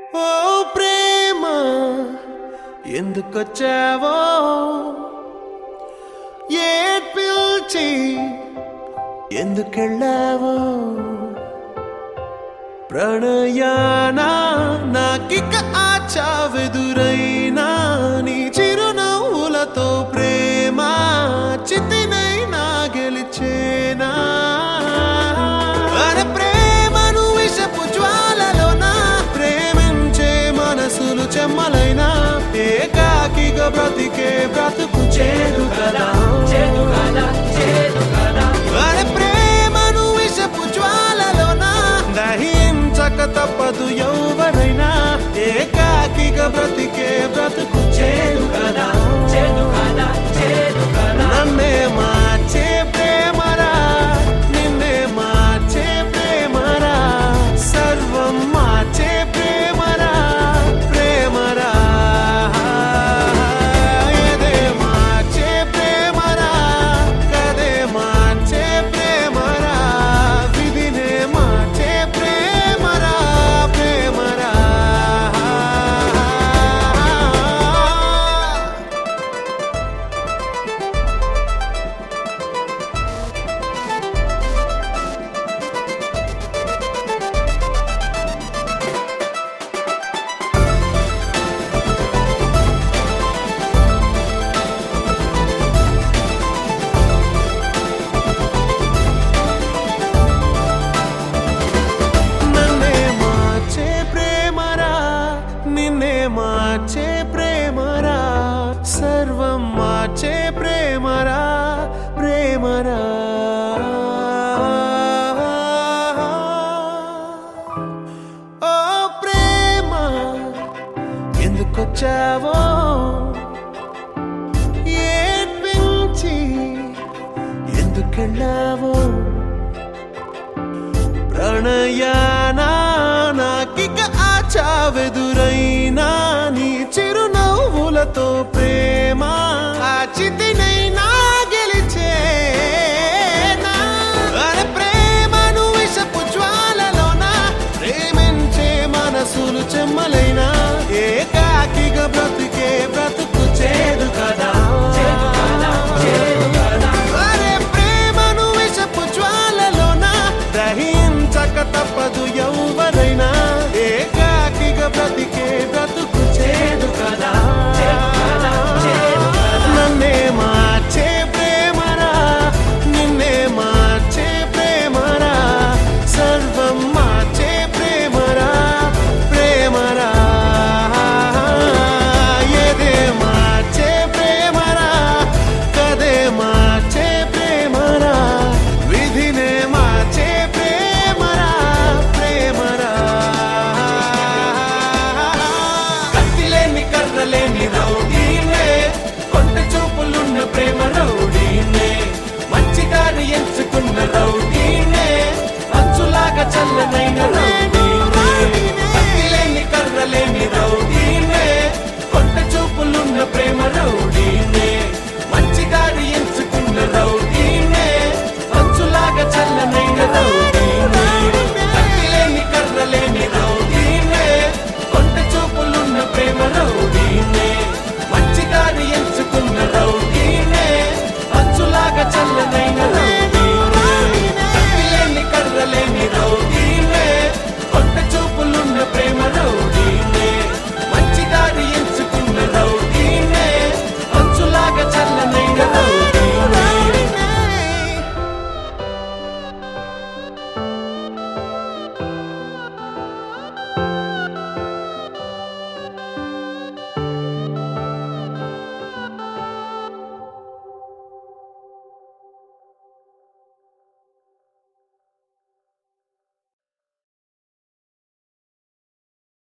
ఓ ప్రేమ ఎందుకొచ్చావో ఏడ్పిల్చి ఎందుకెళ్ళావో ప్రణయానా నాకిక ఆచావెదురైనా నీ చిరునవ్వులతో ప్రేమ చితినైనా గెలిచేనా అరే ప్రేమను విషపు జ్వాలలోనా ప్రేమించే మనసులు చెమ్మలైనా ఏకాకిగా బ్రతికే బ్రతుకు చేదు కదా అరే ప్రేమను విషపు జ్వాలలోనా దహించక తప్పదు ఎవరైనా ఏకాకిగా బ్రతికే బ్రతుకు చేదు కదా నన్నే మార్చే ప్రేమరా నిన్నే మార్చే ప్రేమరా సర్వం మార్చే ప్రేమరా ప్రేమరా ఏదే మార్చే ప్రేమరా కదే మార్చే ప్రేమరా విధినే మార్చే ప్రేమరా ప్రేమరా నిన్నే మార్చే ప్రేమరా సర్వం మార్చే ప్రేమరా ప్రేమరా ఓ ప్రేమ ఎందుకొచ్చావో ఏడ్పించి ఎందుకెళ్ళావో ప్రణయానా నాకిక ఆచావెదురైనా నీ చిరునవ్వులతో ప్రేమ ఆ చితినైనా గెలిచేనా అరే ప్రేమను విషపు జ్వాలలోనా ప్రేమించే మనసులు చెమ్మలైనా ఏకాకిగా బ్రతికే బ్రతుకు చేదు కదా అరే ప్రేమను విషపు జ్వాలలోనా దహించక తప్పదు ఎవరైనా ఏకాకిగా బ్రతికే బ్రతుకు చేదు కదా నన్నే మార్చే ప్రేమరా నిన్నే మార్చే ప్రేమరా సర్వం మార్చే ప్రేమరా ప్రేమరా ఏదే మార్చే ప్రేమరా కదే మార్చే ప్రేమరా విధినే మార్చే ప్రేమరా ప్రేమరా కత్తిలేని కర్రలేని రౌడీనే కొంట చూపులున్న ప్రేమ రౌడీనే మంచి దారి ఎంచుకున్న రౌడీనే అంచులాగా చల్లనైన